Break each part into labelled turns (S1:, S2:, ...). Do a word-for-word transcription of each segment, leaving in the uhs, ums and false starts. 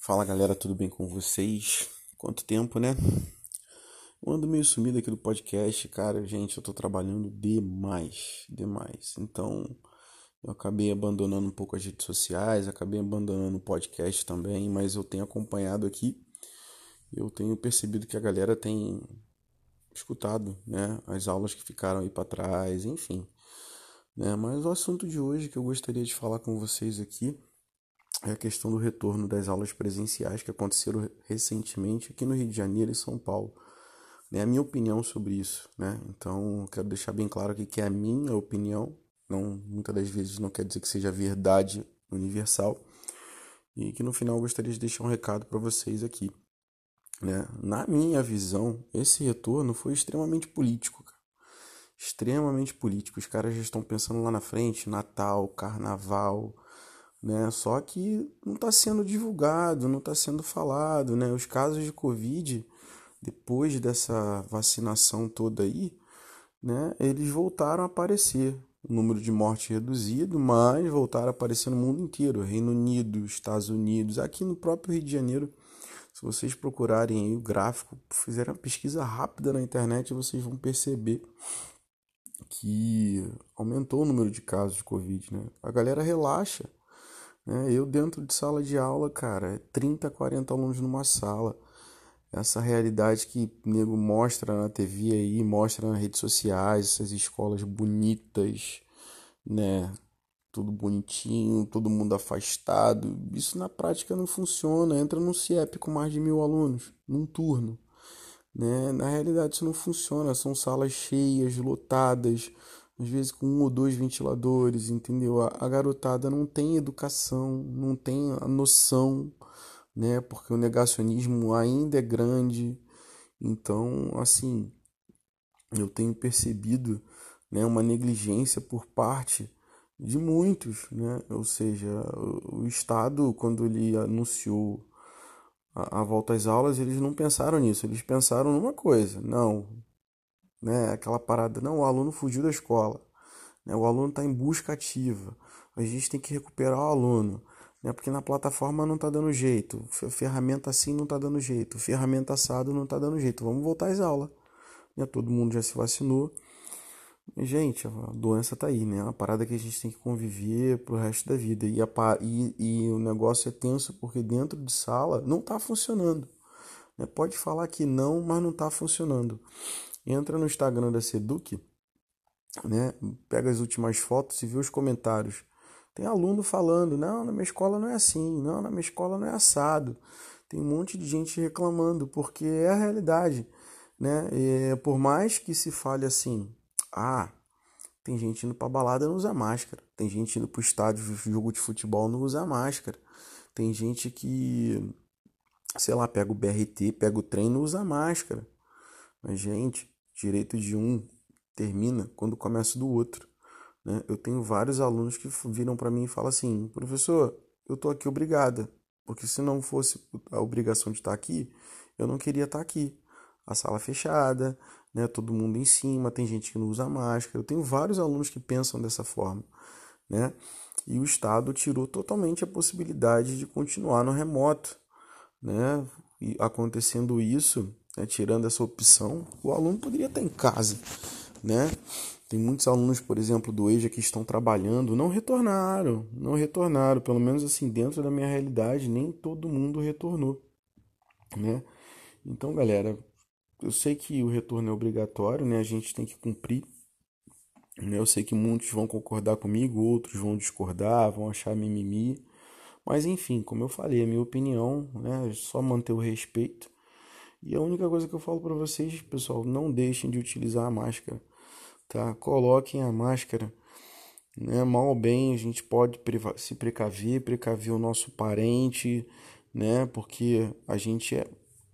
S1: Fala galera, tudo bem com vocês? Quanto tempo, né? Eu ando meio sumido aqui do podcast, cara. Gente, eu tô trabalhando demais, demais. Então, eu acabei abandonando um pouco as redes sociais, acabei abandonando o podcast também, mas eu tenho acompanhado aqui. Eu tenho percebido que a galera tem escutado, né? As aulas que ficaram aí pra trás, enfim, né? Mas o assunto de hoje que eu gostaria de falar com vocês aqui é a questão do retorno das aulas presenciais que aconteceram recentemente aqui no Rio de Janeiro e São Paulo. É a minha opinião sobre isso, né? Então, eu quero deixar bem claro aqui que é a minha opinião, não, muitas das vezes não quer dizer que seja verdade universal, e que no final eu gostaria de deixar um recado para vocês aqui, né? Na minha visão, esse retorno foi extremamente político, cara. Extremamente político. Os caras já estão pensando lá na frente, Natal, Carnaval, né? Só que não está sendo divulgado, não está sendo falado, né? Os casos de Covid, depois dessa vacinação toda aí, né? Eles voltaram a aparecer. O número de mortes reduzido, mas voltaram a aparecer no mundo inteiro. Reino Unido, Estados Unidos, aqui no próprio Rio de Janeiro. Se vocês procurarem aí o gráfico, fizerem uma pesquisa rápida na internet, vocês vão perceber que aumentou o número de casos de Covid, né? A galera relaxa. É, eu dentro de sala de aula, cara, é trinta, quarenta alunos numa sala. Essa realidade que o nego mostra na T V aí, mostra nas redes sociais, essas escolas bonitas, né? Tudo bonitinho, todo mundo afastado. Isso na prática não funciona. Entra num CIEP com mais de mil alunos, num turno, né? Na realidade isso não funciona. São salas cheias, lotadas, às vezes com um ou dois ventiladores, entendeu? A, a garotada não tem educação, não tem a noção, né? Porque o negacionismo ainda é grande. Então, assim, eu tenho percebido, né, uma negligência por parte de muitos, né? Ou seja, o, o Estado, quando ele anunciou a, a volta às aulas, eles não pensaram nisso, eles pensaram numa coisa, não, né? Aquela parada, não, o aluno fugiu da escola, né? O aluno está em busca ativa, a gente tem que recuperar o aluno, né? Porque na plataforma não está dando jeito, ferramenta assim não está dando jeito, ferramenta assado não está dando jeito, vamos voltar às aulas, né? Todo mundo já se vacinou. E, gente, a doença tá aí, né? É uma parada que a gente tem que conviver pro resto da vida. E, a, e, e o negócio é tenso porque dentro de sala não tá funcionando, né? Pode falar que não, mas não tá funcionando. Entra no Instagram da Seduc, né? Pega as últimas fotos e vê os comentários. Tem aluno falando, não, na minha escola não é assim, não, na minha escola não é assado. Tem um monte de gente reclamando, porque é a realidade, né? E, por mais que se fale assim, ah, tem gente indo pra balada e não usa máscara. Tem gente indo pro estádio de jogo de futebol e não usa máscara. Tem gente que, sei lá, pega o B R T, pega o trem e não usa máscara. Mas, gente, direito de um termina quando começa do outro, né? Eu tenho vários alunos que viram para mim e falam assim, professor, eu tô aqui obrigada, porque se não fosse a obrigação de estar aqui, eu não queria estar aqui. A sala fechada, né? Todo mundo em cima, tem gente que não usa máscara. Eu tenho vários alunos que pensam dessa forma, né? E o Estado tirou totalmente a possibilidade de continuar no remoto, né? E acontecendo isso, né, tirando essa opção, o aluno poderia estar em casa, né? Tem muitos alunos, por exemplo, do EJA que estão trabalhando, não retornaram, não retornaram, pelo menos assim, dentro da minha realidade, nem todo mundo retornou, né? Então, galera, eu sei que o retorno é obrigatório, né? A gente tem que cumprir, né? Eu sei que muitos vão concordar comigo, outros vão discordar, vão achar mimimi, mas enfim, como eu falei, a minha opinião, né, é só manter o respeito. E a única coisa que eu falo para vocês, pessoal, não deixem de utilizar a máscara, tá? Coloquem a máscara, né? Mal ou bem, a gente pode se precaver, precaver o nosso parente, né? Porque a gente é,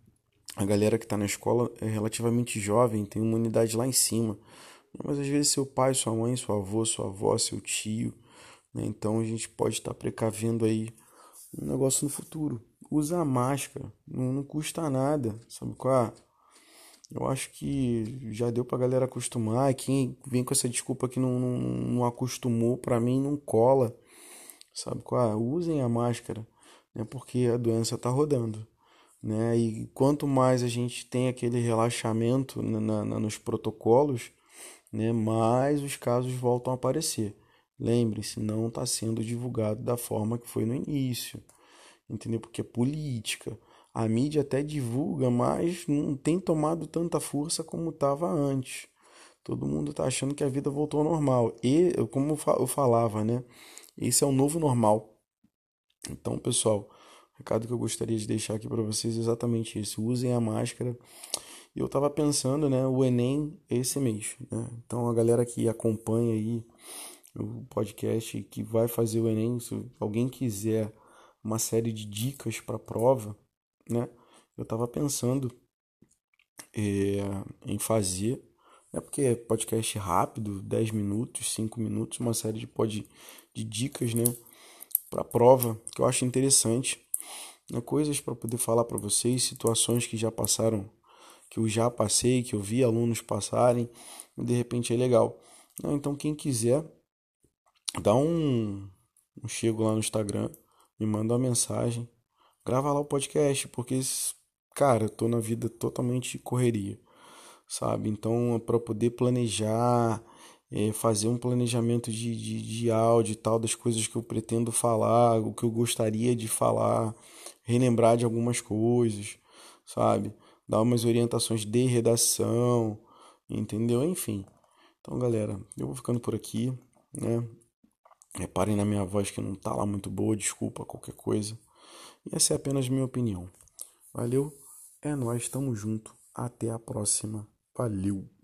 S1: a galera que está na escola é relativamente jovem, tem uma imunidade lá em cima. Mas às vezes seu pai, sua mãe, seu avô, sua avó, seu tio, né? Então a gente pode estar precavendo aí um negócio no futuro. Usa a máscara, não, não custa nada, sabe qual é? Eu acho que já deu pra galera acostumar. E quem vem com essa desculpa que não, não, não acostumou, pra mim não cola. Sabe qual é? Usem a máscara. né? Porque a doença está rodando, né? E quanto mais a gente tem aquele relaxamento na, na, nos protocolos, né, mais os casos voltam a aparecer. Lembre-se, não está sendo divulgado da forma que foi no início, entendeu? Porque é política. A mídia até divulga, mas não tem tomado tanta força como estava antes. Todo mundo está achando que a vida voltou ao normal. E, como eu falava, né? Esse é o novo normal. Então, pessoal, o recado que eu gostaria de deixar aqui para vocês é exatamente isso. Usem a máscara. E eu estava pensando, né? O Enem é esse mês, né? Então, a galera que acompanha aí o podcast que vai fazer o Enem, se alguém quiser uma série de dicas para a prova, né? Eu estava pensando é, em fazer, é porque é podcast rápido, dez minutos, cinco minutos, uma série de, pod, de dicas, né? Para a prova, que eu acho interessante, né? Coisas para poder falar para vocês, situações que já passaram, que eu já passei, que eu vi alunos passarem, e de repente é legal. Então, quem quiser, dá um, um chego lá no Instagram, me manda uma mensagem, grava lá o podcast, porque, cara, eu tô na vida totalmente de correria, sabe? Então, para poder planejar, é, fazer um planejamento de, de, de áudio e tal, das coisas que eu pretendo falar, o que eu gostaria de falar, relembrar de algumas coisas, sabe? Dar umas orientações de redação, entendeu? Enfim. Então, galera, eu vou ficando por aqui, né? Reparem na minha voz que não tá lá muito boa, desculpa qualquer coisa. E essa é apenas minha opinião. Valeu, é nóis, tamo junto. Até a próxima. Valeu!